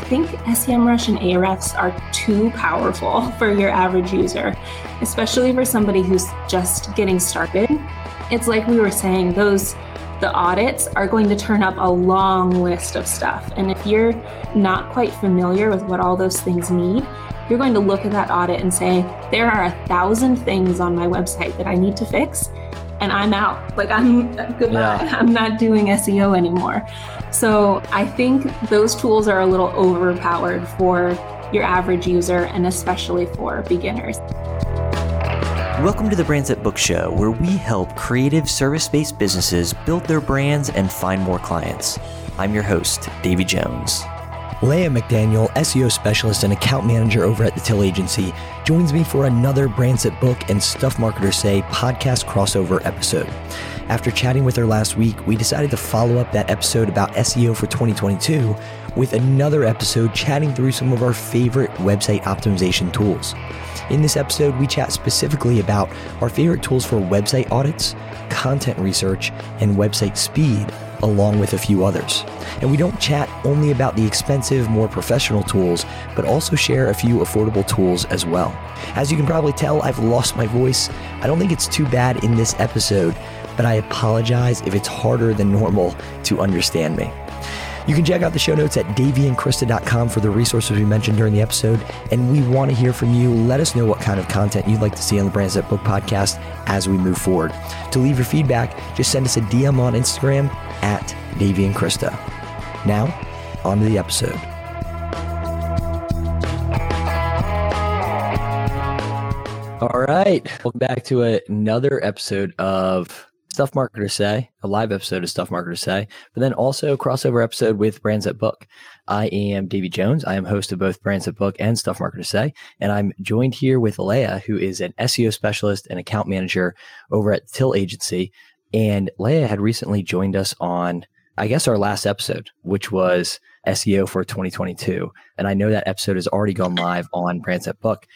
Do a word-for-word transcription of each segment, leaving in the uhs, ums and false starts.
think SEMrush and Ahrefs are too powerful for your average user, especially for somebody who's just getting started. It's like we were saying, those the audits are going to turn up a long list of stuff. And if you're not quite familiar with what all those things need, you're going to look at that audit and say, there are a thousand things on my website that I need to fix, and I'm out. Like, I'm goodbye. Yeah. I'm not doing S E O anymore. So I think those tools are a little overpowered for your average user, and especially for beginners. Welcome to the Brands That Book Show, where we help creative service-based businesses build their brands and find more clients. I'm your host, Davey Jones. Leah McDaniel, S E O specialist and account manager over at the Till Agency, joins me for another Brands That Book and Stuff Marketers Say podcast crossover episode. After chatting with her last week, we decided to follow up that episode about S E O for twenty twenty-two with another episode chatting through some of our favorite website optimization tools. In this episode, we chat specifically about our favorite tools for website audits, content research, and website speed, along with a few others. And we don't chat only about the expensive, more professional tools, but also share a few affordable tools as well. As you can probably tell, I've lost my voice. I don't think it's too bad in this episode, but I apologize if it's harder than normal to understand me. You can check out the show notes at davey and krista dot com for the resources we mentioned during the episode, and we want to hear from you. Let us know what kind of content you'd like to see on the Brands That Book podcast as we move forward. To leave your feedback, just send us a D M on Instagram at Davey and Krista. Now, on to the episode. All right, welcome back to another episode of Stuff Marketers Say, a live episode of Stuff Marketers Say, but then also a crossover episode with Brands That Book. I am Davey Jones. I am host of both Brands That Book and Stuff Marketers Say, and I'm joined here with Leah, who is an S E O specialist and account manager over at Till Agency. And Leah had recently joined us on, I guess, our last episode, which was S E O for twenty twenty-two. And I know that episode has already gone live on Brands That Book.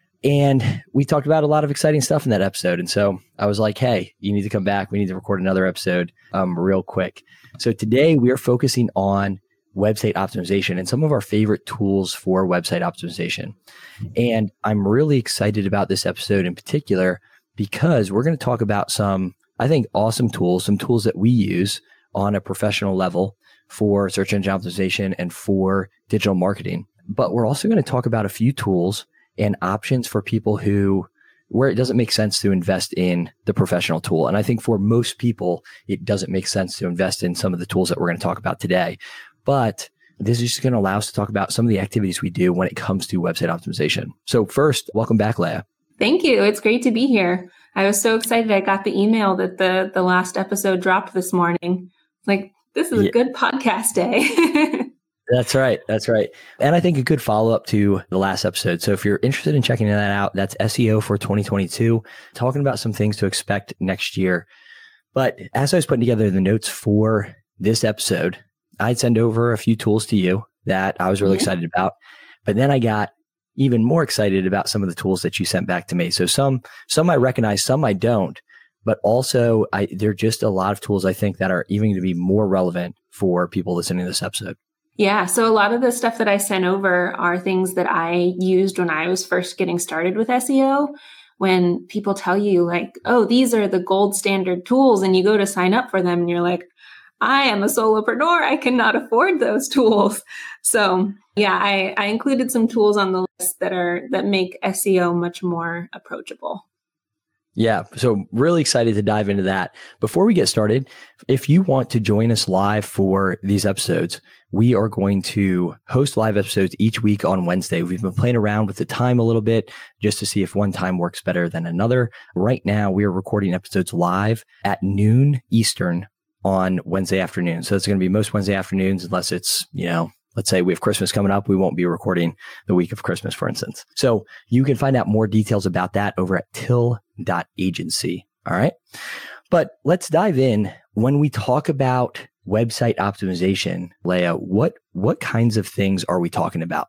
And we talked about a lot of exciting stuff in that episode. And so I was like, hey, you need to come back. We need to record another episode um, real quick. So today we are focusing on website optimization and some of our favorite tools for website optimization. And I'm really excited about this episode in particular because we're going to talk about some, I think, awesome tools, some tools that we use on a professional level for search engine optimization and for digital marketing. But we're also going to talk about a few tools and options for people who, where it doesn't make sense to invest in the professional tool. And I think for most people, it doesn't make sense to invest in some of the tools that we're going to talk about today. But this is just going to allow us to talk about some of the activities we do when it comes to website optimization. So first, welcome back, Leah. Thank you. It's great to be here. I was so excited. I got the email that the, the last episode dropped this morning. Like, this is a yeah. good podcast day. That's right. That's right. And I think a good follow-up to the last episode. So if you're interested in checking that out, that's S E O for twenty twenty-two, talking about some things to expect next year. But as I was putting together the notes for this episode, I'd send over a few tools to you that I was really yeah. excited about. But then I got even more excited about some of the tools that you sent back to me. So some some I recognize, some I don't. But also, I, there are just a lot of tools I think that are even going to be more relevant for people listening to this episode. Yeah. So a lot of the stuff that I sent over are things that I used when I was first getting started with S E O. When people tell you like, oh, these are the gold standard tools, and you go to sign up for them and you're like, I am a solopreneur. I cannot afford those tools. So yeah, I, I included some tools on the list that are, that make S E O much more approachable. Yeah. So really excited to dive into that. Before we get started, if you want to join us live for these episodes, we are going to host live episodes each week on Wednesday. We've been playing around with the time a little bit just to see if one time works better than another. Right now, we are recording episodes live at noon Eastern on Wednesday afternoon. So it's going to be most Wednesday afternoons, unless it's, you know, let's say we have Christmas coming up. We won't be recording the week of Christmas, for instance. So you can find out more details about that over at till dot agency. All right. But let's dive in. When we talk about website optimization, Leah, what, what kinds of things are we talking about?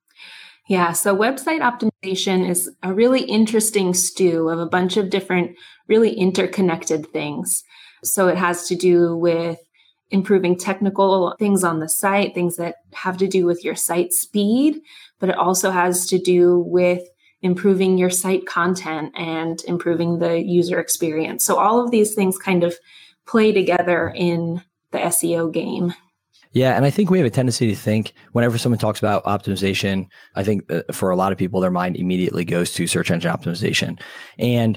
Yeah. So website optimization is a really interesting stew of a bunch of different, really interconnected things. So it has to do with improving technical things on the site, things that have to do with your site speed, but it also has to do with improving your site content and improving the user experience. So all of these things kind of play together in the S E O game. Yeah. And I think we have a tendency to think whenever someone talks about optimization, I think for a lot of people, their mind immediately goes to search engine optimization. And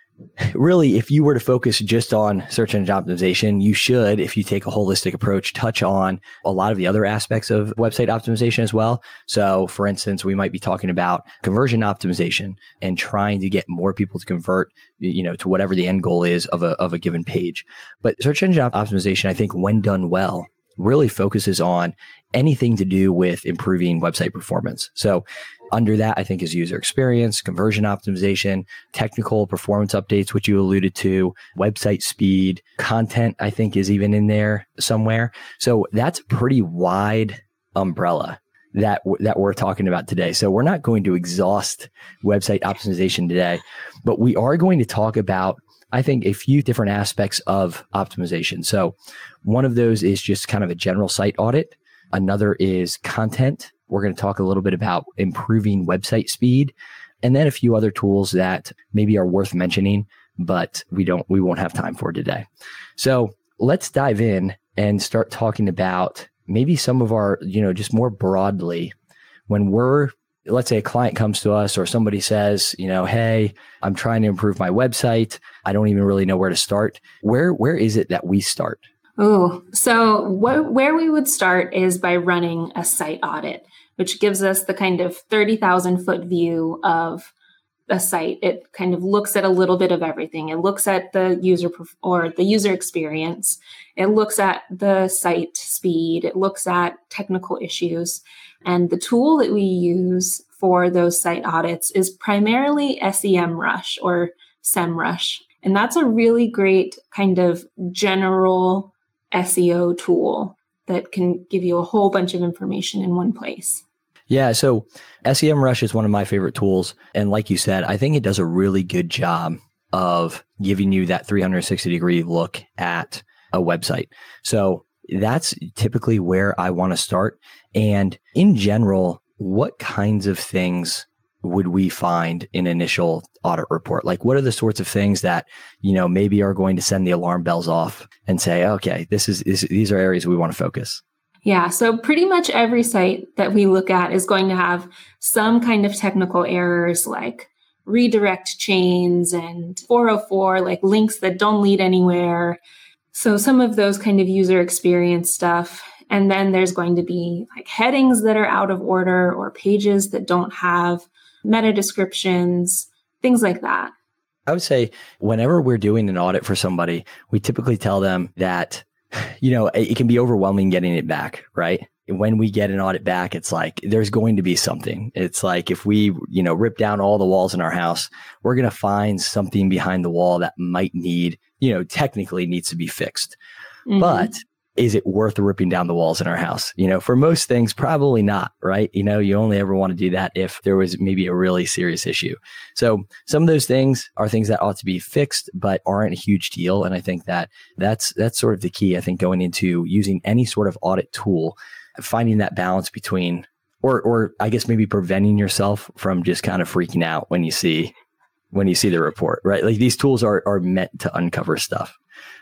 really, if you were to focus just on search engine optimization, you should, if you take a holistic approach, touch on a lot of the other aspects of website optimization as well. So for instance, we might be talking about conversion optimization and trying to get more people to convert, you know, to whatever the end goal is of a, of a given page. But search engine optimization, I think when done well, really focuses on anything to do with improving website performance. So under that, I think is user experience, conversion optimization, technical performance updates, which you alluded to, website speed, content, I think is even in there somewhere. So that's a pretty wide umbrella that that we're talking about today. So we're not going to exhaust website optimization today, but we are going to talk about, I think, a few different aspects of optimization. So one of those is just kind of a general site audit. Another is content. We're going to talk a little bit about improving website speed, and then a few other tools that maybe are worth mentioning, but we don't, we won't have time for today. So let's dive in and start talking about maybe some of our, you know, just more broadly, when we're, let's say a client comes to us or somebody says, you know, hey, I'm trying to improve my website. I don't even really know where to start. Where, where is it that we start? Oh, so wh- where we would start is by running a site audit, which gives us the kind of thirty thousand foot view of a site. It kind of looks at a little bit of everything. It looks at the user perf- or the user experience. It looks at the site speed. It looks at technical issues. And the tool that we use for those site audits is primarily SEMrush or SEMrush. And that's a really great kind of general S E O tool that can give you a whole bunch of information in one place. Yeah, so SEMrush is one of my favorite tools. And like you said, I think it does a really good job of giving you that three hundred sixty degree look at a website. So that's typically where I want to start. And in general, what kinds of things would we find in initial audit report? Like, what are the sorts of things that, you know, maybe are going to send the alarm bells off and say, okay, this is, this, these are areas we want to focus? Yeah. So pretty much every site that we look at is going to have some kind of technical errors like redirect chains and four oh four, like links that don't lead anywhere. So some of those kind of user experience stuff. And then there's going to be like headings that are out of order or pages that don't have meta descriptions, things like that. I would say whenever we're doing an audit for somebody, we typically tell them that, you know, it can be overwhelming getting it back, right? When we get an audit back, it's like, there's going to be something. It's like, if we, you know, rip down all the walls in our house, we're going to find something behind the wall that might need, you know, technically needs to be fixed. Mm-hmm. But is it worth ripping down the walls in our house? You know, for most things, probably not, right? You know, you only ever want to do that if there was maybe a really serious issue. So some of those things are things that ought to be fixed, but aren't a huge deal. And I think that that's, that's sort of the key, I think, going into using any sort of audit tool, finding that balance between, or, or I guess maybe preventing yourself from just kind of freaking out when you see, when you see the report, right? Like, these tools are, are meant to uncover stuff.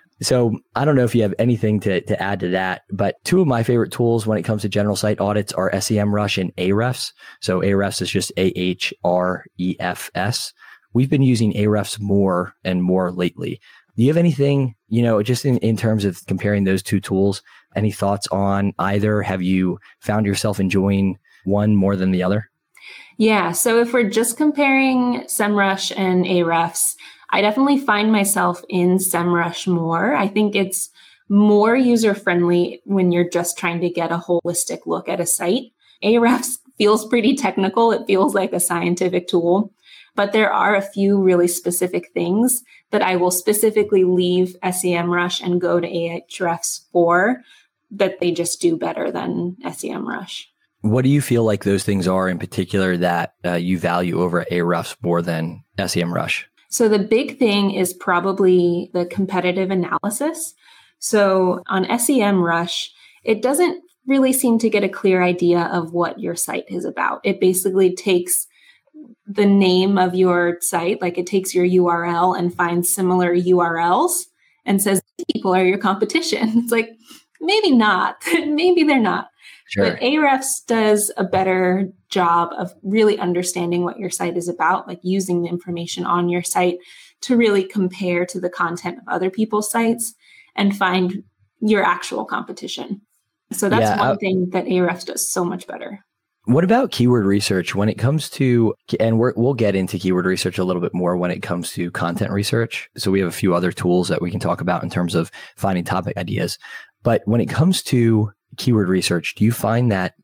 So I don't know if you have anything to, to add to that, but two of my favorite tools when it comes to general site audits are SEMrush and Ahrefs. So Ahrefs is just A H R E F S. We've been using Ahrefs more and more lately. Do you have anything, you know, just in, in terms of comparing those two tools, any thoughts on either? Have you found yourself enjoying one more than the other? Yeah. So if we're just comparing SEMrush and Ahrefs, I definitely find myself in SEMrush more. I think it's more user-friendly when you're just trying to get a holistic look at a site. Ahrefs feels pretty technical. It feels like a scientific tool. But there are a few really specific things that I will specifically leave SEMrush and go to Ahrefs for, that they just do better than SEMrush. What do you feel like those things are in particular that uh, you value over Ahrefs more than SEMrush? So the big thing is probably the competitive analysis. So on SEMrush, it doesn't really seem to get a clear idea of what your site is about. It basically takes the name of your site, like it takes your U R L and finds similar U R Ls and says, people are your competition. It's like, maybe not. Maybe they're not. Sure. But Ahrefs does a better job of really understanding what your site is about, like using the information on your site to really compare to the content of other people's sites and find your actual competition. So that's Yeah, one I, thing that Ahrefs does so much better. What about keyword research when it comes to, and we're, we'll get into keyword research a little bit more when it comes to content research. So we have a few other tools that we can talk about in terms of finding topic ideas. But when it comes to keyword research, do you find that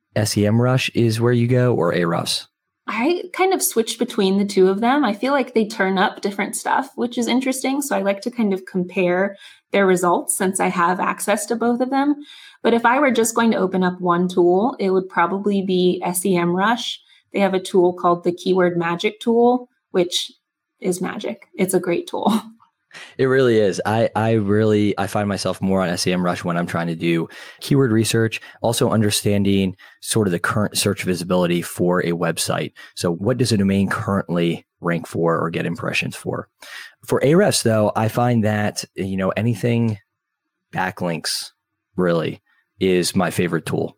SEMrush is where you go or Ahrefs? I kind of switch between the two of them. I feel like they turn up different stuff, which is interesting. So I like to kind of compare their results since I have access to both of them. But if I were just going to open up one tool, it would probably be SEMrush. They have a tool called the Keyword Magic tool, which is magic. It's a great tool. It really is. I, I really, I find myself more on SEMrush when I'm trying to do keyword research, also understanding sort of the current search visibility for a website. So what does a domain currently rank for or get impressions for? For Ahrefs though, I find that, you know, anything backlinks really is my favorite tool.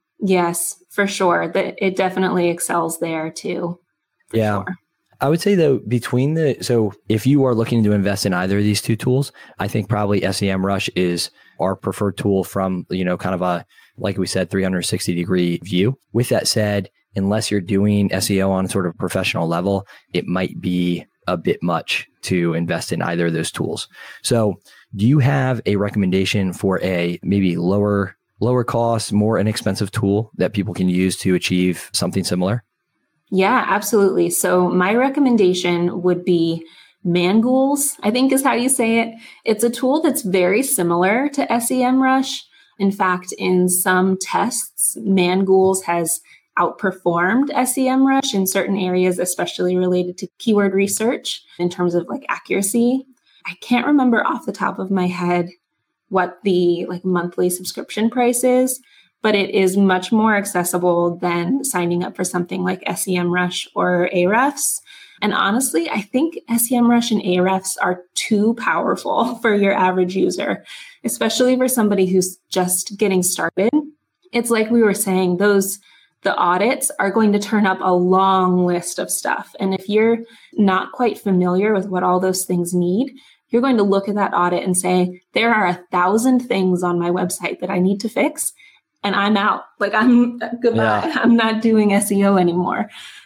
Yes, for sure. That it definitely excels there too. Yeah. Sure. I would say though, between the, so if you are looking to invest in either of these two tools, I think probably SEMrush is our preferred tool from, you know, kind of a, like we said, three hundred sixty degree view. With that said, unless you're doing S E O on sort of professional level, it might be a bit much to invest in either of those tools. So do you have a recommendation for a maybe lower, lower cost, more inexpensive tool that people can use to achieve something similar? Yeah, absolutely. So my recommendation would be Mangools, I think is how you say it. It's a tool that's very similar to SEMrush. In fact, in some tests, Mangools has outperformed SEMrush in certain areas, especially related to keyword research in terms of like accuracy. I can't remember off the top of my head what the like monthly subscription price is, but it is much more accessible than signing up for something like SEMrush or Ahrefs. And honestly, I think SEMrush and Ahrefs are too powerful for your average user, especially for somebody who's just getting started. It's like we were saying, those the audits are going to turn up a long list of stuff. And if you're not quite familiar with what all those things need, you're going to look at that audit and say, there are a thousand things on my website that I need to fix. And I'm out. Like I'm goodbye. Yeah. I'm not doing S E O anymore.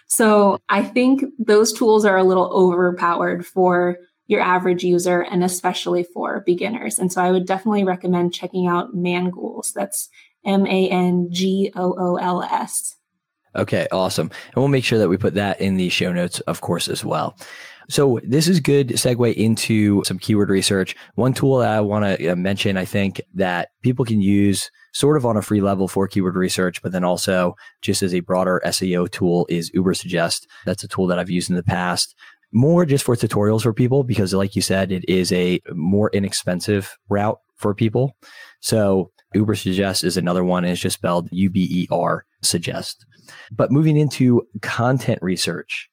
So I think those tools are a little overpowered for your average user and especially for beginners. And so I would definitely recommend checking out Mangools. That's M A N G O O L S. Okay, awesome. And we'll make sure that we put that in the show notes, of course, as well. So this is good segue into some keyword research. One tool that I want to mention, I think that people can use sort of on a free level for keyword research, but then also just as a broader S E O tool is Ubersuggest. That's a tool that I've used in the past, more just for tutorials for people, because like you said, it is a more inexpensive route for people. So Ubersuggest is another one, and it's just spelled U B E R suggest. But moving into content research.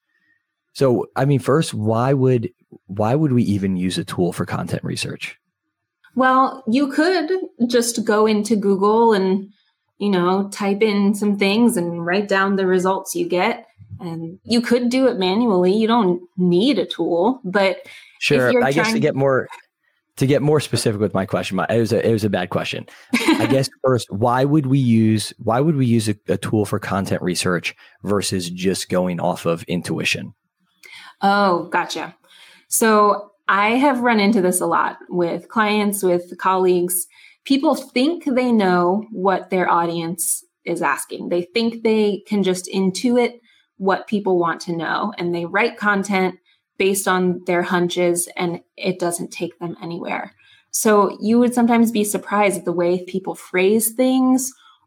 So, I mean, first, why would why would we even use a tool for content research? Well, you could just go into Google and, you know, type in some things and write down the results you get. And you could do it manually. You don't need a tool, but sure. If you're I guess trying- to get more to get more specific with my question, my, it was a it was a bad question. I guess first, why would we use why would we use a, a tool for content research versus just going off of intuition? Oh, gotcha. So I have run into this a lot with clients, with colleagues. People think they know what their audience is asking. They think they can just intuit what people want to know, and they write content based on their hunches, and it doesn't take them anywhere. So you would sometimes be surprised at the way people phrase things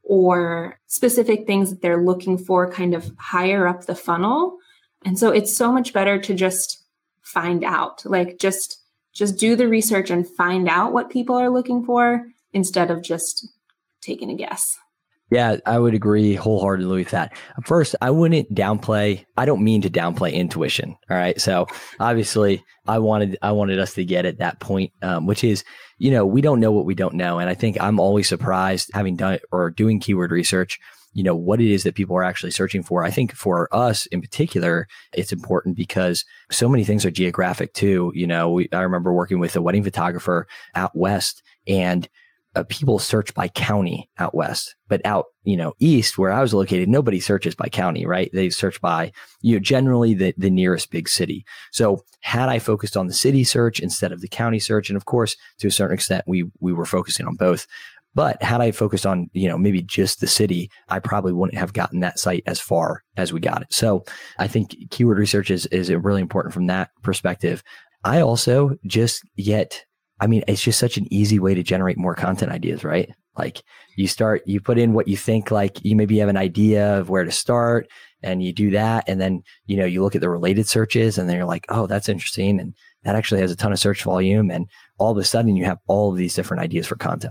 or specific things that they're looking for kind of higher up the funnel. And so it's so much better to just find out, like just just do the research and find out what people are looking for instead of just taking a guess. Yeah, I would agree wholeheartedly with that. First, I wouldn't downplay. I don't mean to downplay intuition. All right. So obviously I wanted, I wanted us to get at that point, um, which is, you know, we don't know what we don't know. And I think I'm always surprised having done or doing keyword research, you know, what it is that people are actually searching for. I think for us in particular, it's important because so many things are geographic too. You know, we, I remember working with a wedding photographer out west, and Uh, people search by county out west, but out, you know, east where I was located, nobody searches by county, right? They search by, you know, generally the, the nearest big city. So had I focused on the city search instead of the county search, and of course, to a certain extent, we, we were focusing on both, but had I focused on, you know, maybe just the city, I probably wouldn't have gotten that site as far as we got it. So I think keyword research is, is really important from that perspective. I also just get I mean, it's just such an easy way to generate more content ideas, right? Like you start, you put in what you think, like you maybe have an idea of where to start, and you do that. And then, you know, you look at the related searches and then you're like, oh, that's interesting. And that actually has a ton of search volume. And all of a sudden you have all of these different ideas for content.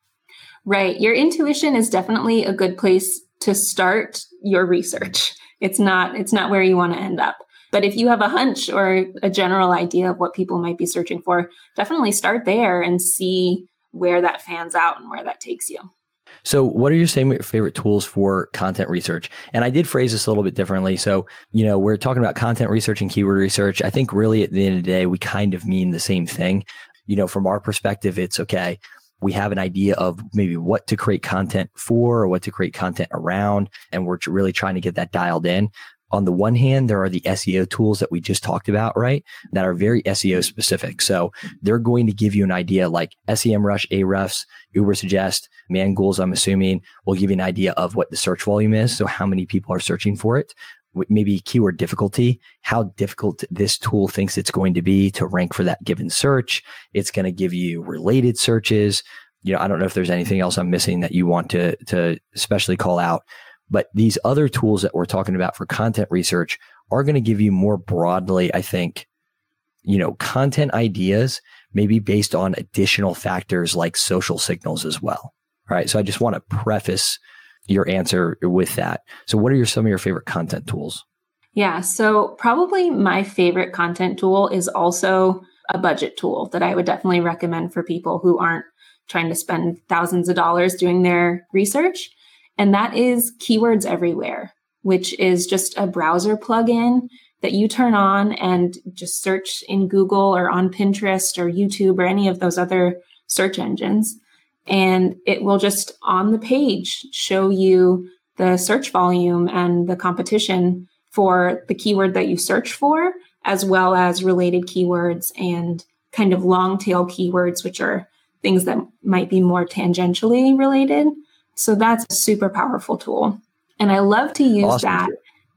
Right. Your intuition is definitely a good place to start your research. It's not, it's not where you want to end up. But if you have a hunch or a general idea of what people might be searching for, definitely start there and see where that fans out and where that takes you. So what are your same favorite tools for content research? And I did phrase this a little bit differently. So, you know, we're talking about content research and keyword research. I think really at the end of the day, we kind of mean the same thing. You know, from our perspective, it's okay. We have an idea of maybe what to create content for or what to create content around. And we're really trying to get that dialed in. On the one hand, there are the S E O tools that we just talked about, right? That are very S E O specific. So they're going to give you an idea like SEMrush, Ahrefs, Ubersuggest, Mangools, I'm assuming, will give you an idea of what the search volume is. So how many people are searching for it? Maybe keyword difficulty, how difficult this tool thinks it's going to be to rank for that given search. It's going to give you related searches. You know, I don't know if there's anything else I'm missing that you want to, to especially call out. But these other tools that we're talking about for content research are going to give you more broadly, I think, you know, content ideas, maybe based on additional factors like social signals as well. All right. So I just want to preface your answer with that. So what are your, some of your favorite content tools? Yeah. So probably my favorite content tool is also a budget tool that I would definitely recommend for people who aren't trying to spend thousands of dollars doing their research. And that is Keywords Everywhere, which is just a browser plugin that you turn on and just search in Google or on Pinterest or YouTube or any of those other search engines. And it will just on the page show you the search volume and the competition for the keyword that you search for, as well as related keywords and kind of long tail keywords, which are things that might be more tangentially related. So that's a super powerful tool. And I love to use awesome. that.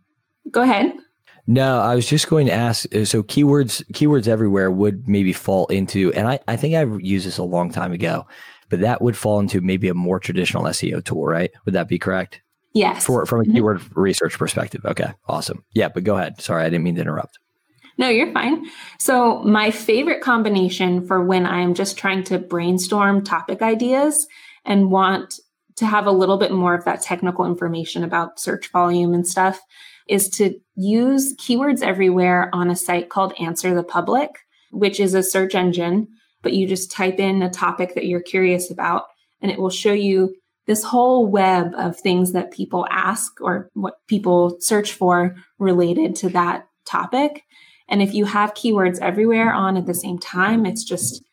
Go ahead. No, I was just going to ask, so keywords, keywords everywhere would maybe fall into, and I, I think I've used this a long time ago, but that would fall into maybe a more traditional S E O tool, right? Would that be correct? Yes. For, from a keyword mm-hmm. research perspective. Okay, awesome. Yeah, but go ahead. Sorry, I didn't mean to interrupt. No, you're fine. So my favorite combination for when I'm just trying to brainstorm topic ideas and want to have a little bit more of that technical information about search volume and stuff is to use Keywords Everywhere on a site called Answer the Public, which is a search engine, but you just type in a topic that you're curious about, and it will show you this whole web of things that people ask or what people search for related to that topic. And if you have Keywords Everywhere on at the same time, it's just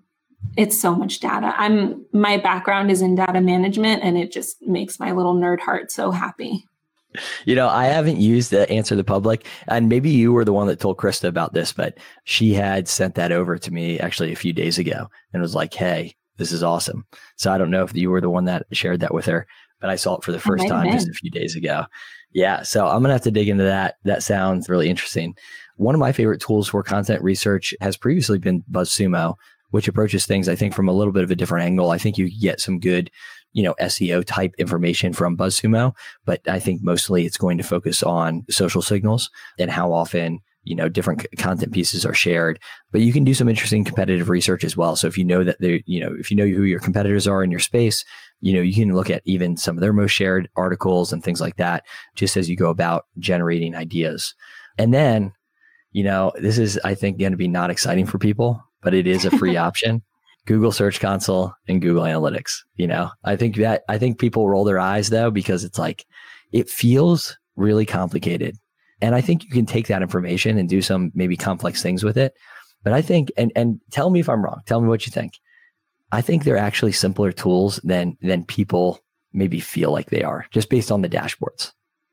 It's so much data. I'm my background is in data management, and it just makes my little nerd heart so happy. You know, I haven't used the Answer the Public, and maybe you were the one that told Krista about this, but she had sent that over to me actually a few days ago and was like, "Hey, this is awesome." So I don't know if you were the one that shared that with her, but I saw it for the first time just a few days ago. Yeah, so I'm gonna have to dig into that. That sounds really interesting. One of my favorite tools for content research has previously been BuzzSumo, which approaches things, I think, from a little bit of a different angle. I think you get some good, you know, S E O type information from BuzzSumo, but I think mostly it's going to focus on social signals and how often, you know, different c- content pieces are shared, but you can do some interesting competitive research as well. So if you know that they, you know, if you know who your competitors are in your space, you know, you can look at even some of their most shared articles and things like that, just as you go about generating ideas. And then, you know, this is, I think, going to be not exciting for people, but it is a free option. Google Search Console and Google Analytics. You know, I think that, I think people roll their eyes though, because it's like, it feels really complicated. And I think you can take that information and do some maybe complex things with it. But I think, and, and tell me if I'm wrong, tell me what you think. I think they're actually simpler tools than, than people maybe feel like they are, just based on the dashboards.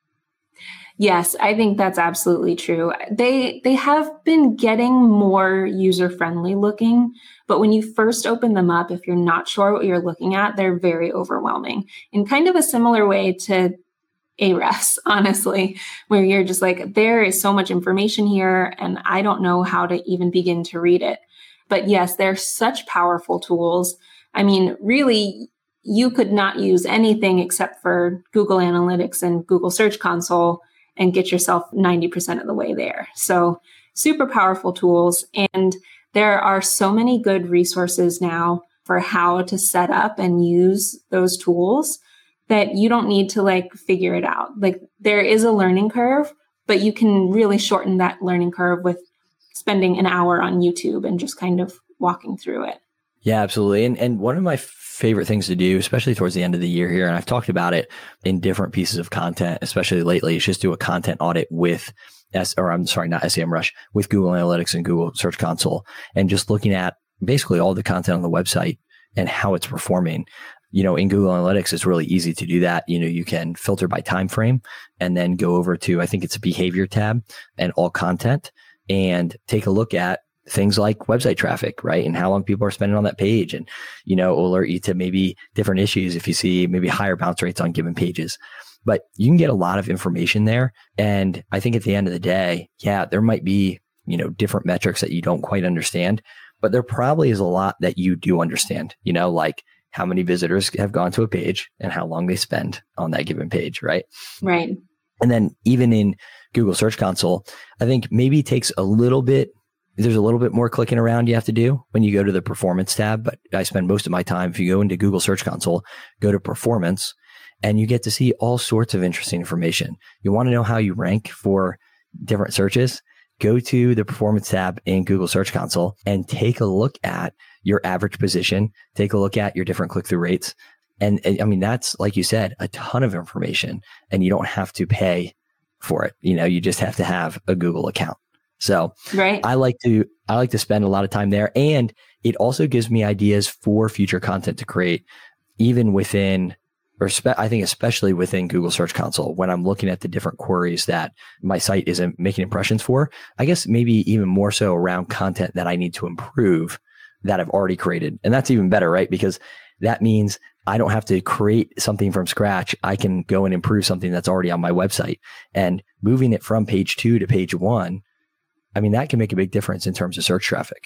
Yes, I think that's absolutely true. They they have been getting more user-friendly looking, but when you first open them up, if you're not sure what you're looking at, they're very overwhelming in kind of a similar way to Ahrefs, honestly, where you're just like, there is so much information here, and I don't know how to even begin to read it. But yes, they're such powerful tools. I mean, really, you could not use anything except for Google Analytics and Google Search Console and get yourself ninety percent of the way there. So super powerful tools. And there are so many good resources now for how to set up and use those tools that you don't need to like figure it out. Like there is a learning curve, but you can really shorten that learning curve with spending an hour on YouTube and just kind of walking through it. Yeah, absolutely. And and one of my favorite things to do, especially towards the end of the year here, and I've talked about it in different pieces of content, especially lately, is just do a content audit with S, or I'm sorry, not SEMrush, with Google Analytics and Google Search Console, and just looking at basically all the content on the website and how it's performing. You know, in Google Analytics, it's really easy to do that. You know, you can filter by time frame and then go over to, I think it's a behavior tab and all content, and take a look at things like website traffic, right? And how long people are spending on that page. And, you know, alert you to maybe different issues if you see maybe higher bounce rates on given pages. But you can get a lot of information there. And I think at the end of the day, yeah, there might be, you know, different metrics that you don't quite understand, but there probably is a lot that you do understand, you know, like how many visitors have gone to a page and how long they spend on that given page, right? Right. And then even in Google Search Console, I think maybe it takes a little bit, there's a little bit more clicking around you have to do when you go to the performance tab, but I spend most of my time, if you go into Google Search Console, go to performance, and you get to see all sorts of interesting information. You want to know how you rank for different searches? Go to the performance tab in Google Search Console and take a look at your average position, take a look at your different click-through rates. And, and I mean, that's, like you said, a ton of information, and you don't have to pay for it. You know, you just have to have a Google account. So right. I like to, I like to spend a lot of time there. And it also gives me ideas for future content to create, even within, or spe- I think especially within Google Search Console, when I'm looking at the different queries that my site isn't making impressions for. I guess maybe even more so around content that I need to improve that I've already created. And that's even better, right? Because that means I don't have to create something from scratch. I can go and improve something that's already on my website, and moving it from page two to page one. I mean, that can make a big difference in terms of search traffic.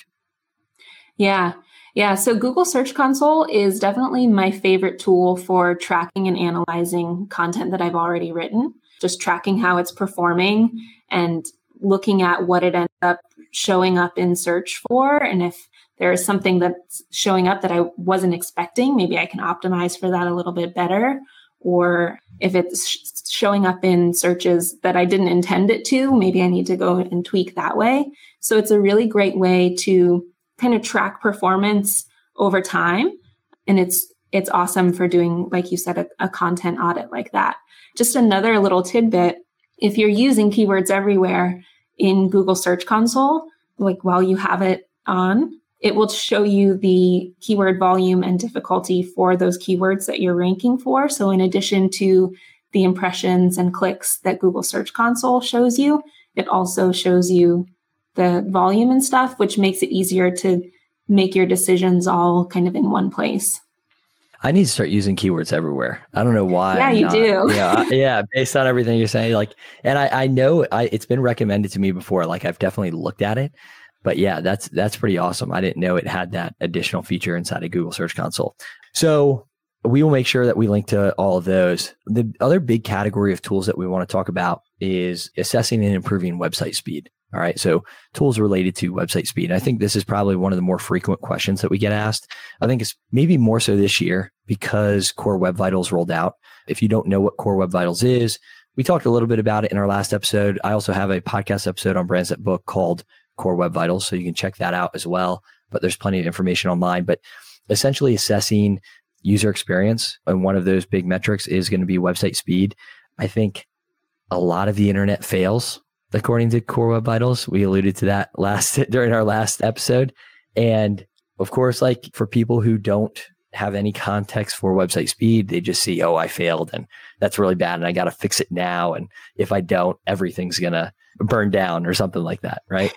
Yeah. Yeah. So Google Search Console is definitely my favorite tool for tracking and analyzing content that I've already written, just tracking how it's performing and looking at what it ends up showing up in search for. And if there is something that's showing up that I wasn't expecting, maybe I can optimize for that a little bit better. Or if it's sh- showing up in searches that I didn't intend it to, maybe I need to go and tweak that way. So it's a really great way to kind of track performance over time. And it's it's awesome for doing, like you said, a, a content audit like that. Just another little tidbit, if you're using keywords everywhere in Google Search Console, like while you have it on, it will show you the keyword volume and difficulty for those keywords that you're ranking for. So in addition to the impressions and clicks that Google Search Console shows you, it also shows you the volume and stuff, which makes it easier to make your decisions all kind of in one place. I need to start using keywords everywhere. I don't know why. Yeah, I'm you not, do. yeah, yeah. Based on everything you're saying, like, and I, I know I, it's been recommended to me before. Like, I've definitely looked at it. But yeah, that's that's pretty awesome. I didn't know it had that additional feature inside of Google Search Console. So we will make sure that we link to all of those. The other big category of tools that we want to talk about is assessing and improving website speed. All right. So tools related to website speed. I think this is probably one of the more frequent questions that we get asked. I think it's maybe more so this year because Core Web Vitals rolled out. If you don't know what Core Web Vitals is, we talked a little bit about it in our last episode. I also have a podcast episode on Brands That Book called Core Web Vitals. So you can check that out as well. But there's plenty of information online. But essentially assessing user experience, and one of those big metrics is going to be website speed. I think a lot of the internet fails according to Core Web Vitals. We alluded to that last during our last episode. And of course, like for people who don't have any context for website speed, they just see, oh, I failed and that's really bad and I got to fix it now. And if I don't, everything's going to burn down or something like that, right?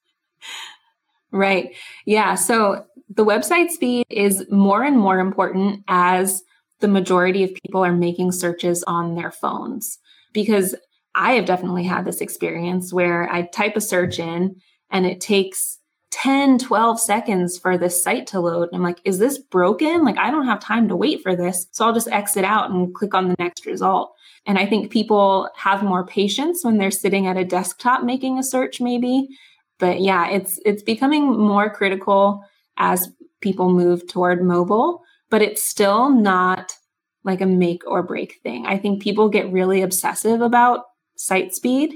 Right. Yeah. So the website speed is more and more important as the majority of people are making searches on their phones, because I have definitely had this experience where I type a search in and it takes ten, twelve seconds for this site to load. And I'm like, is this broken? Like, I don't have time to wait for this. So I'll just exit out and click on the next result. And I think people have more patience when they're sitting at a desktop making a search maybe. But yeah, it's it's becoming more critical as people move toward mobile, but it's still not like a make or break thing. I think people get really obsessive about site speed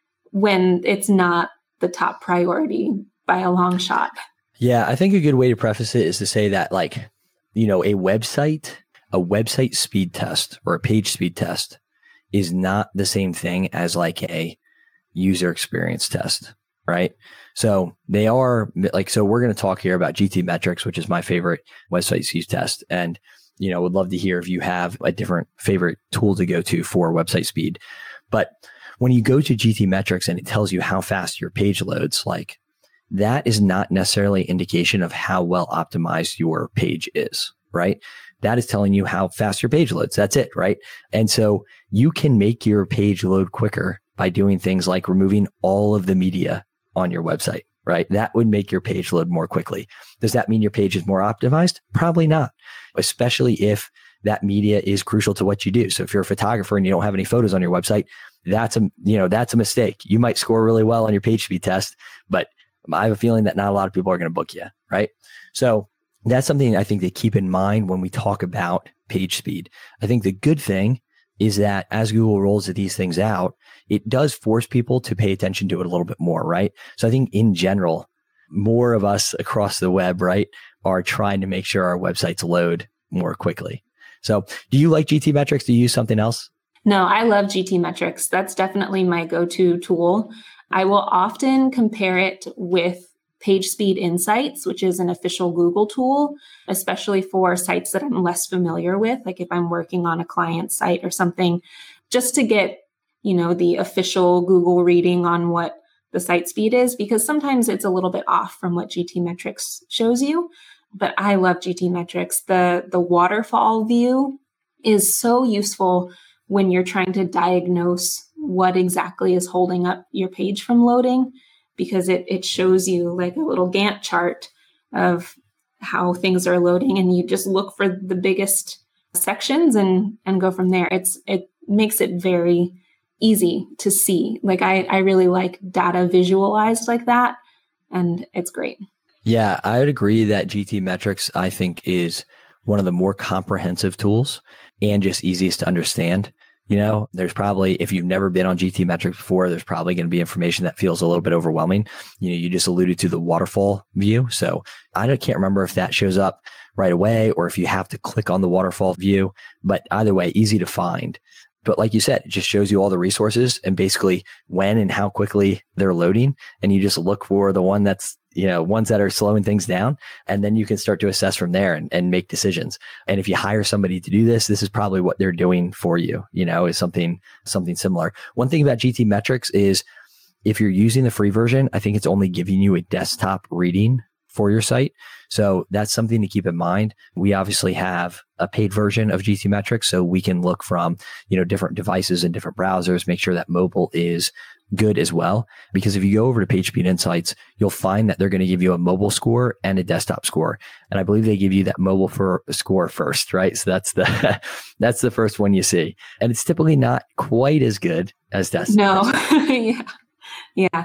when it's not the top priority by a long shot. Yeah, I think a good way to preface it is to say that, like, you know, a website, a website speed test or a page speed test is not the same thing as like a user experience test, right? So they are like, so we're going to talk here about GTmetrix, which is my favorite website speed test. And, you know, would love to hear if you have a different favorite tool to go to for website speed. But when you go to GTmetrix and it tells you how fast your page loads, like, that is not necessarily an indication of how well optimized your page is, right? That is telling you how fast your page loads. That's it, right? And so you can make your page load quicker by doing things like removing all of the media on your website, right? That would make your page load more quickly. Does that mean your page is more optimized? Probably not, especially if that media is crucial to what you do. So if you're a photographer and you don't have any photos on your website, that's a, you know, that's a mistake. You might score really well on your page speed test, but I have a feeling that not a lot of people are going to book you, right? So that's something I think to keep in mind when we talk about page speed. I think the good thing is that as Google rolls these things out, it does force people to pay attention to it a little bit more, right? So I think in general, more of us across the web, right, are trying to make sure our websites load more quickly. So do you like GTmetrix? Do you use something else? No, I love GTmetrix. That's definitely my go-to tool. I will often compare it with PageSpeed Insights, which is an official Google tool, especially for sites that I'm less familiar with, like if I'm working on a client site or something, just to get, you know, the official Google reading on what the site speed is, because sometimes it's a little bit off from what GTmetrix shows you. But I love GTmetrix. The, the waterfall view is so useful when you're trying to diagnose what exactly is holding up your page from loading, because it it shows you like a little Gantt chart of how things are loading, and you just look for the biggest sections and and go from there. It's it makes it very easy to see. Like I, I really like data visualized like that, and it's great. Yeah, I would agree that GTmetrix, I think, is one of the more comprehensive tools and just easiest to understand. You know, there's probably, if you've never been on GTmetrix before, there's probably going to be information that feels a little bit overwhelming. You know, you just alluded to the waterfall view. So I can't remember if that shows up right away or if you have to click on the waterfall view, but either way, easy to find. But like you said, it just shows you all the resources and basically when and how quickly they're loading. And you just look for the one that's, you know, ones that are slowing things down. And then you can start to assess from there and, and make decisions. And if you hire somebody to do this, this is probably what they're doing for you, you know, is something, something similar. One thing about GTmetrix is if you're using the free version, I think it's only giving you a desktop reading for your site. So that's something to keep in mind. We obviously have a paid version of GTmetrix, so we can look from, you know, different devices and different browsers, make sure that mobile is good as well. Because if you go over to PageSpeed Insights, you'll find that they're going to give you a mobile score and a desktop score. And I believe they give you that mobile for score first, right? So that's the that's the first one you see. And it's typically not quite as good as desktop. No. yeah. Yeah.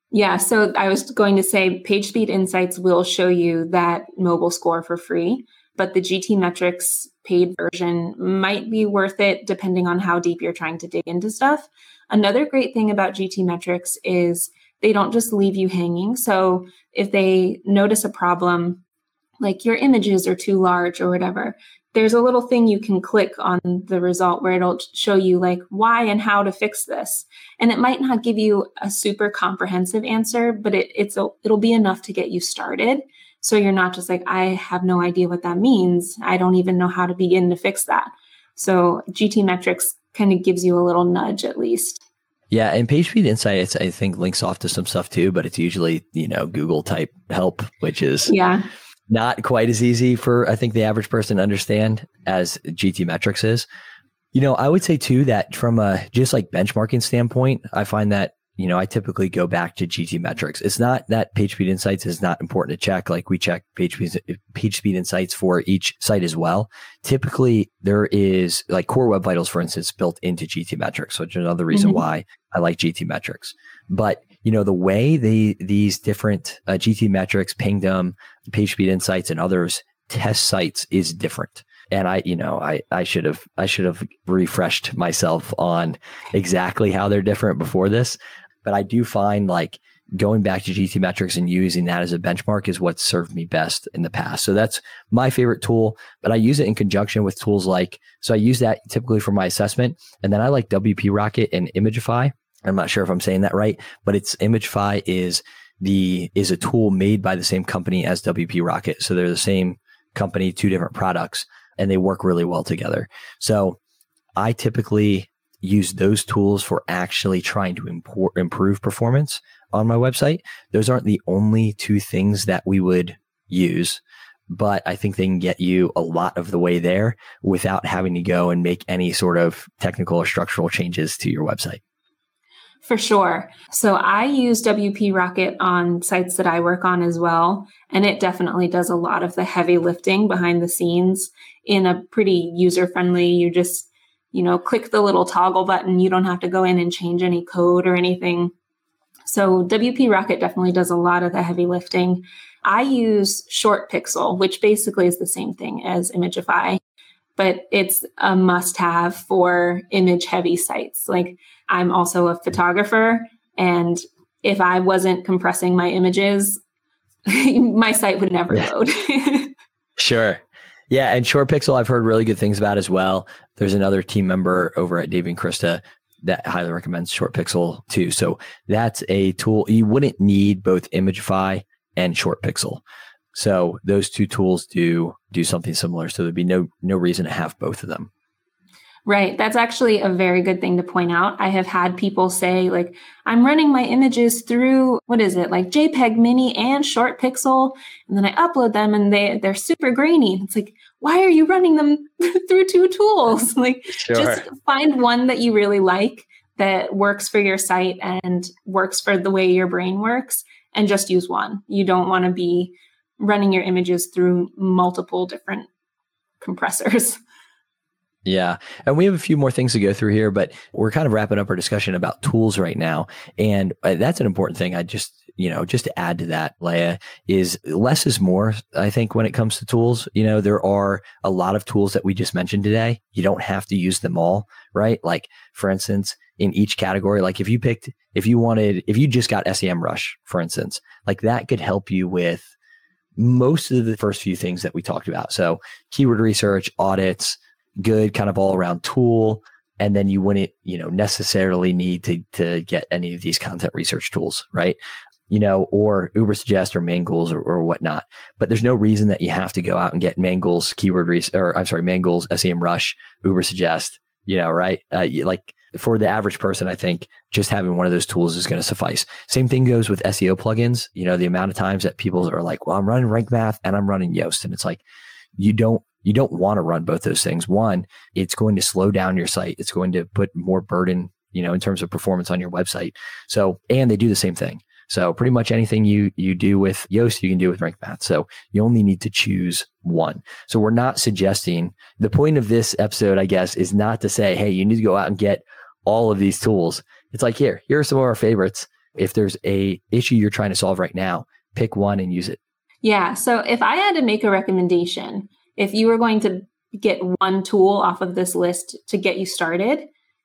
Yeah, so I was going to say PageSpeed Insights will show you that mobile score for free, but the GTmetrix paid version might be worth it depending on how deep you're trying to dig into stuff. Another great thing about GTmetrix is they don't just leave you hanging. So if they notice a problem, like your images are too large or whatever, there's a little thing you can click on the result where it'll show you like why and how to fix this. And it might not give you a super comprehensive answer, but it, it's a, it'll be enough to get you started. So you're not just like, I have no idea what that means. I don't even know how to begin to fix that. So GTmetrix kind of gives you a little nudge at least. Yeah, and PageSpeed Insights, I think, links off to some stuff too, but it's usually, you know, Google type help, which is yeah. not quite as easy for, I think, the average person to understand as GTmetrix is. You know, I would say too that from a just like benchmarking standpoint, I find that, you know, I typically go back to GTmetrix. It's not that PageSpeed Insights is not important to check. Like we check PageSpeed, PageSpeed Insights for each site as well. Typically, there is like Core Web Vitals, for instance, built into GTmetrix, which is another reason mm-hmm. why I like GTmetrix. But you know, the way they these different uh, GTmetrix, Pingdom, PageSpeed Insights, and others test sites is different. And I, you know, I, I should have I should have refreshed myself on exactly how they're different before this. But I do find like going back to GTmetrix and using that as a benchmark is what served me best in the past. So that's my favorite tool, but I use it in conjunction with tools like, so I use that typically for my assessment. And then I like W P Rocket and Imagify. I'm not sure if I'm saying that right, but it's Imagify is the is a tool made by the same company as W P Rocket. So they're the same company, two different products, and they work really well together. So I typically use those tools for actually trying to import, improve performance on my website. Those aren't the only two things that we would use, but I think they can get you a lot of the way there without having to go and make any sort of technical or structural changes to your website. For sure. So I use W P Rocket on sites that I work on as well. And it definitely does a lot of the heavy lifting behind the scenes in a pretty user-friendly, you just, you know, click the little toggle button. You don't have to go in and change any code or anything. So W P Rocket definitely does a lot of the heavy lifting. I use ShortPixel, which basically is the same thing as Imagify, but it's a must-have for image-heavy sites. Like, I'm also a photographer, and if I wasn't compressing my images, my site would never load. Sure. Yeah, and ShortPixel, I've heard really good things about as well. There's another team member over at Dave and Krista that highly recommends ShortPixel too. So that's a tool. You wouldn't need both Imagify and ShortPixel. So those two tools do do something similar. So there'd be no no reason to have both of them. Right. That's actually a very good thing to point out. I have had people say, like, I'm running my images through, what is it, like JPEG Mini and ShortPixel, and then I upload them and they, they're super grainy. It's like, why are you running them through two tools? Like, sure. Just find one that you really like that works for your site and works for the way your brain works, and just use one. You don't want to be running your images through multiple different compressors. Yeah. And we have a few more things to go through here, but we're kind of wrapping up our discussion about tools right now. And that's an important thing. I just, you know, just to add to that, Leah, is less is more, I think, when it comes to tools. You know, there are a lot of tools that we just mentioned today. You don't have to use them all, right? Like, for instance, in each category, like if you picked, if you wanted, if you just got SEMrush, for instance, like that could help you with most of the first few things that we talked about. So keyword research, audits, good kind of all around tool. And then you wouldn't, you know, necessarily need to, to get any of these content research tools, right? You know, or Ubersuggest or Mangools or, or whatnot. But there's no reason that you have to go out and get Mangools keyword research, or I'm sorry, Mangools, SEMrush, Ubersuggest, you know, right? Uh, like for the average person, I think just having one of those tools is going to suffice. Same thing goes with S E O plugins. You know, the amount of times that people are like, well, I'm running Rank Math and I'm running Yoast. And it's like, you don't, You don't want to run both those things. One, it's going to slow down your site. It's going to put more burden, you know, in terms of performance on your website. So, and they do the same thing. So pretty much anything you you do with Yoast, you can do with Rank Math. So you only need to choose one. So we're not suggesting, the point of this episode, I guess, is not to say, hey, you need to go out and get all of these tools. It's like, here, here are some of our favorites. If there's a issue you're trying to solve right now, pick one and use it. Yeah. So if I had to make a recommendation, if you were going to get one tool off of this list to get you started,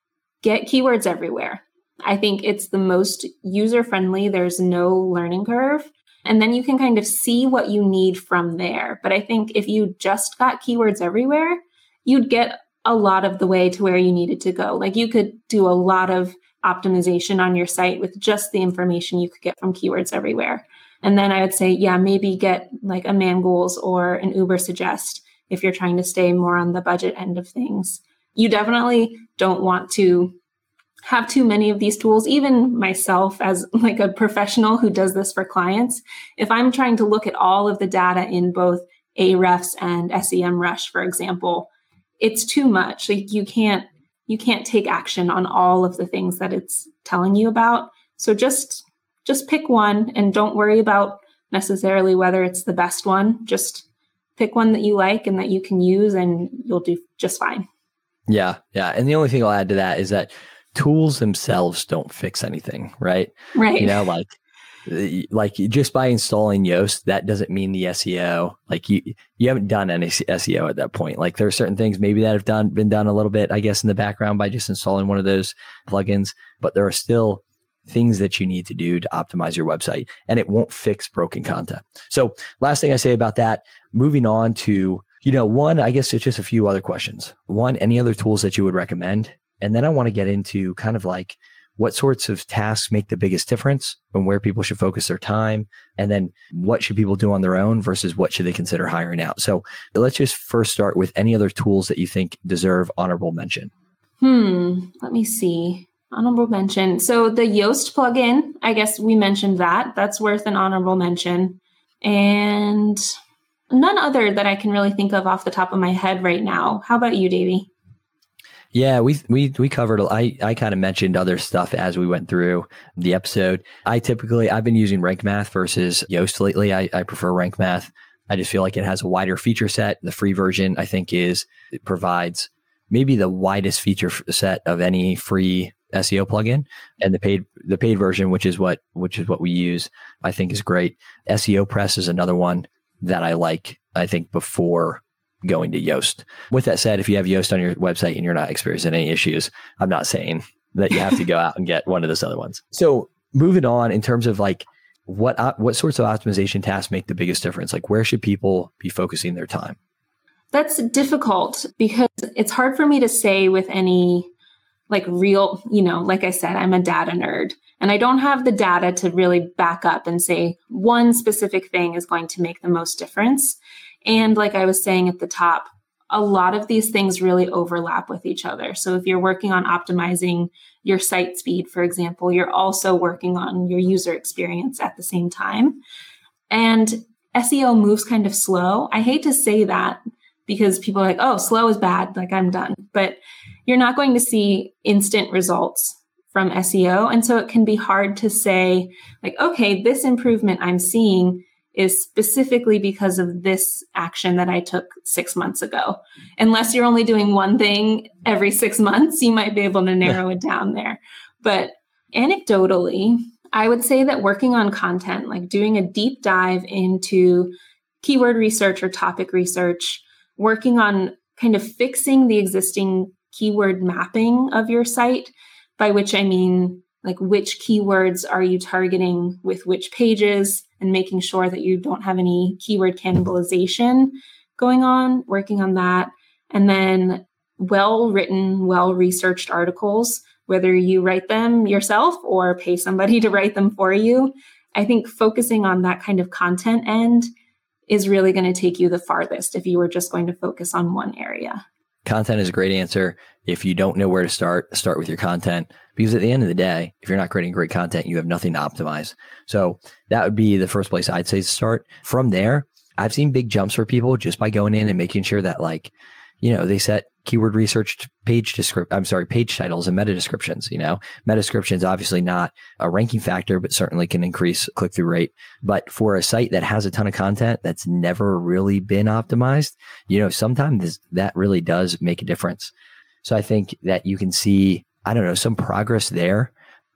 get Keywords Everywhere. I think it's the most user-friendly. There's no learning curve. And then you can kind of see what you need from there. But I think if you just got Keywords Everywhere, you'd get a lot of the way to where you needed to go. Like you could do a lot of optimization on your site with just the information you could get from Keywords Everywhere. And then I would say, yeah, maybe get like a Mangoals or an Ubersuggest if you're trying to stay more on the budget end of things. You definitely don't want to have too many of these tools. Even myself as like a professional who does this for clients, if I'm trying to look at all of the data in both Ahrefs and SEMrush, for example, it's too much. Like you can't, you can't take action on all of the things that it's telling you about. So just, just pick one and don't worry about necessarily whether it's the best one. Just pick one that you like and that you can use and you'll do just fine. Yeah. Yeah. And the only thing I'll add to that is that tools themselves don't fix anything, right? Right. You know, like, like just by installing Yoast, that doesn't mean the S E O, like you, you haven't done any S E O at that point. Like there are certain things maybe that have done, been done a little bit, I guess, in the background by just installing one of those plugins, but there are still things that you need to do to optimize your website, and it won't fix broken content. So last thing I say about that, moving on to, you know, one, I guess it's just a few other questions. One, any other tools that you would recommend? And then I want to get into kind of like what sorts of tasks make the biggest difference and where people should focus their time. And then what should people do on their own versus what should they consider hiring out? So let's just first start with any other tools that you think deserve honorable mention. Hmm. Let me see. Honorable mention. So the Yoast plugin, I guess we mentioned that. That's worth an honorable mention. And none other that I can really think of off the top of my head right now. How about you, Davey? Yeah, we we we covered. I I kind of mentioned other stuff as we went through the episode. I typically I've been using Rank Math versus Yoast lately. I, I prefer Rank Math. I just feel like it has a wider feature set. The free version, I think, is it provides maybe the widest feature set of any free S E O plugin, and the paid the paid version, which is what which is what we use, I think is great. S E O Press is another one that I like. I think before going to Yoast. With that said, if you have Yoast on your website and you're not experiencing any issues, I'm not saying that you have to go out and get one of those other ones. So moving on in terms of like what what sorts of optimization tasks make the biggest difference? Like where should people be focusing their time? That's difficult because it's hard for me to say with any like real, you know, like I said, I'm a data nerd and I don't have the data to really back up and say one specific thing is going to make the most difference. And like I was saying at the top, a lot of these things really overlap with each other. So if you're working on optimizing your site speed, for example, you're also working on your user experience at the same time. And S E O moves kind of slow. I hate to say that because people are like, oh, slow is bad, like I'm done. But you're not going to see instant results from S E O. And so it can be hard to say like, okay, this improvement I'm seeing is specifically because of this action that I took six months ago. Unless you're only doing one thing every six months, you might be able to narrow it down there. But anecdotally, I would say that working on content, like doing a deep dive into keyword research or topic research, working on kind of fixing the existing keyword mapping of your site, by which I mean like which keywords are you targeting with which pages, and making sure that you don't have any keyword cannibalization going on, working on that. And then well-written, well-researched articles, whether you write them yourself or pay somebody to write them for you. I think focusing on that kind of content end is really going to take you the farthest if you were just going to focus on one area. Content is a great answer. If you don't know where to start, start with your content. Because at the end of the day, if you're not creating great content, you have nothing to optimize. So that would be the first place I'd say to start. From there, I've seen big jumps for people just by going in and making sure that, like, you know, they set keyword research page descript. I'm sorry, page titles and meta descriptions. You know, meta descriptions obviously not a ranking factor, but certainly can increase click through rate. But for a site that has a ton of content that's never really been optimized, you know, sometimes that really does make a difference. So I think that you can see, I don't know, some progress there.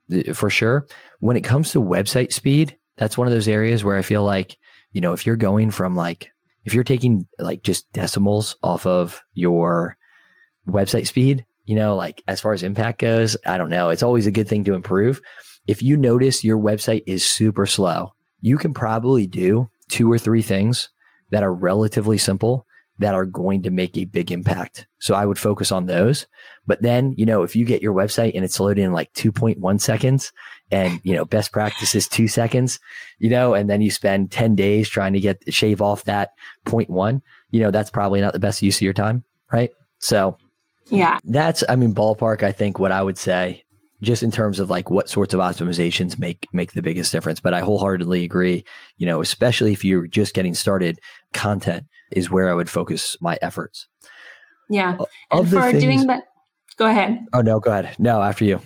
for sure. When it comes to website speed, that's one of those areas where I feel like, you know, if you're going from like, if you're taking like just decimals off of your website speed, you know, like as far as impact goes, I don't know. It's always a good thing to improve. If you notice your website is super slow, you can probably do two or three things that are relatively simple that are going to make a big impact. So I would focus on those. But then, you know, if you get your website and it's loaded in like two point one seconds and, you know, best practice is two seconds, you know, and then you spend ten days trying to get shave off that zero point one, you know, that's probably not the best use of your time. Right. So yeah, that's, I mean, ballpark, I think what I would say just in terms of like what sorts of optimizations make, make the biggest difference. But I wholeheartedly agree, you know, especially if you're just getting started, content is where I would focus my efforts. Yeah. Of and for things, doing that, go ahead. Oh, no, go ahead. No, after you.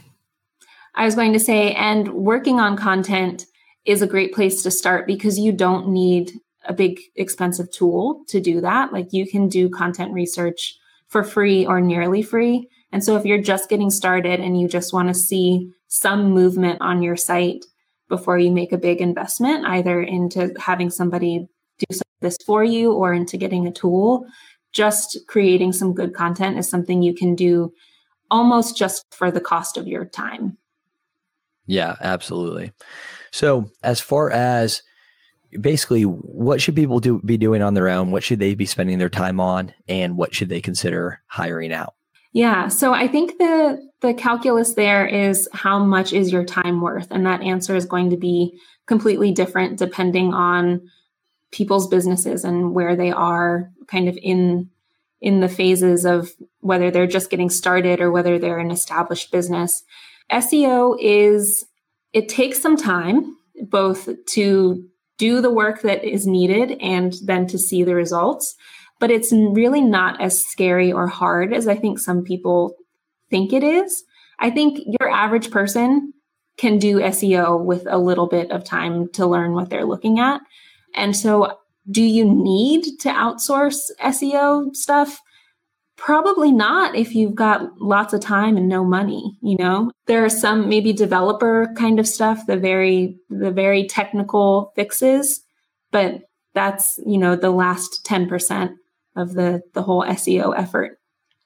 I was going to say, and working on content is a great place to start because you don't need a big expensive tool to do that. Like you can do content research for free or nearly free. And so if you're just getting started and you just want to see some movement on your site before you make a big investment, either into having somebody do some of this for you or into getting a tool, just creating some good content is something you can do almost just for the cost of your time. Yeah, absolutely. So as far as basically what should people do be doing on their own? What should they be spending their time on? And what should they consider hiring out? Yeah. So I think the the calculus there is how much is your time worth? And that answer is going to be completely different depending on people's businesses and where they are kind of in in the phases of whether they're just getting started or whether they're an established business. S E O is, it takes some time both to do the work that is needed and then to see the results. But it's really not as scary or hard as I think some people think it is. I think your average person can do S E O with a little bit of time to learn what they're looking at. And so do you need to outsource S E O stuff? Probably not if you've got lots of time and no money, you know. There are some maybe developer kind of stuff, the very the very technical fixes, but that's, you know, the last ten percent of the the whole S E O effort.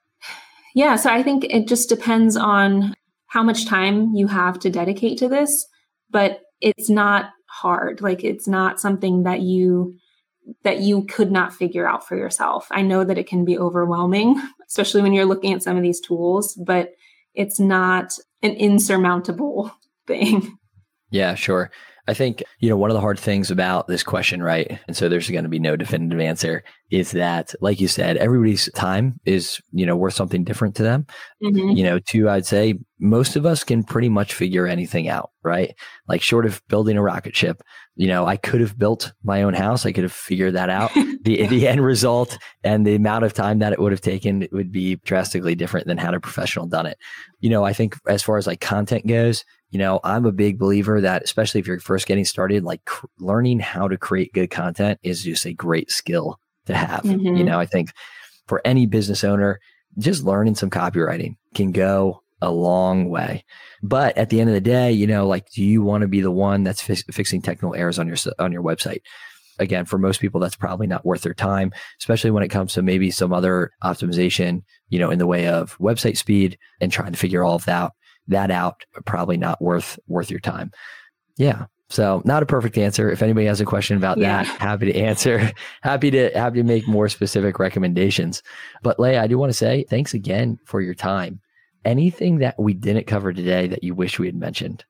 Yeah, so I think it just depends on how much time you have to dedicate to this, but it's not hard. Like it's not something that you that you could not figure out for yourself. I know that it can be overwhelming, especially when you're looking at some of these tools, but it's not an insurmountable thing. Yeah, sure. I think, you know, one of the hard things about this question, right? And so there's going to be no definitive answer, is that, like you said, everybody's time is, you know, worth something different to them. Mm-hmm. You know, two, I'd say most of us can pretty much figure anything out, right? Like short of building a rocket ship, you know, I could have built my own house. I could have figured that out. the The end result and the amount of time that it would have taken it would be drastically different than had a professional done it. You know, I think as far as like content goes, you know, I'm a big believer that, especially if you're first getting started, like cr- learning how to create good content is just a great skill to have. Mm-hmm. You know, I think for any business owner, just learning some copywriting can go a long way. But at the end of the day, you know, like, do you want to be the one that's fi- fixing technical errors on your on your website? Again, for most people, that's probably not worth their time, especially when it comes to maybe some other optimization, you know, in the way of website speed and trying to figure all of that that out. Probably not worth worth your time. Yeah. So not a perfect answer. If anybody has a question about yeah. that, happy to answer. happy to happy to make more specific recommendations. But Leah, I do want to say thanks again for your time. Anything that we didn't cover today that you wish we had mentioned?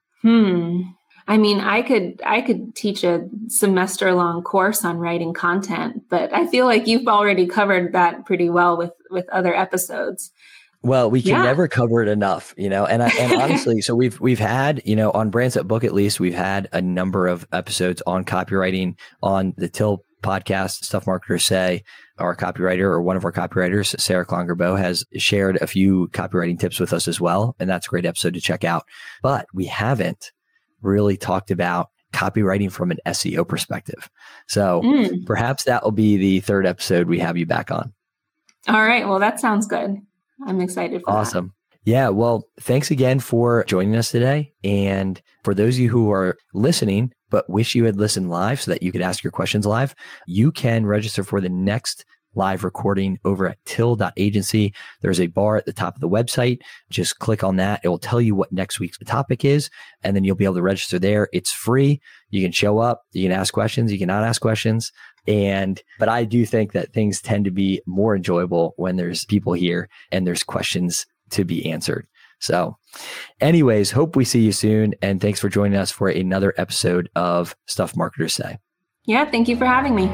Hmm. I mean, I could I could teach a semester long course on writing content, but I feel like you've already covered that pretty well with with other episodes. Well, we can yeah. never cover it enough, you know, and I, and honestly, so we've, we've had, you know, on Brands That Book, at least we've had a number of episodes on copywriting on the Till podcast. Stuff Marketers Say, our copywriter or one of our copywriters, Sarah Klongerbo, has shared a few copywriting tips with us as well. And that's a great episode to check out. But we haven't really talked about copywriting from an S E O perspective. So mm. perhaps that will be the third episode we have you back on. All right. Well, that sounds good. I'm excited for awesome. that. Yeah, well, thanks again for joining us today. And for those of you who are listening, but wish you had listened live so that you could ask your questions live, you can register for the next live recording over at till dot agency. There's a bar at the top of the website. Just click on that. It will tell you what next week's topic is, and then you'll be able to register there. It's free. You can show up. You can ask questions. You cannot ask questions. And, but I do think that things tend to be more enjoyable when there's people here and there's questions to be answered. So anyways, hope we see you soon. And thanks for joining us for another episode of Stuff Marketers Say. Yeah, thank you for having me.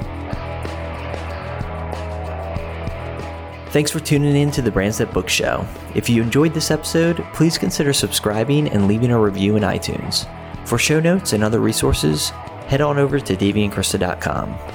Thanks for tuning in to the Brands That Book Show. If you enjoyed this episode, please consider subscribing and leaving a review in iTunes. For show notes and other resources, head on over to davey and krista dot com.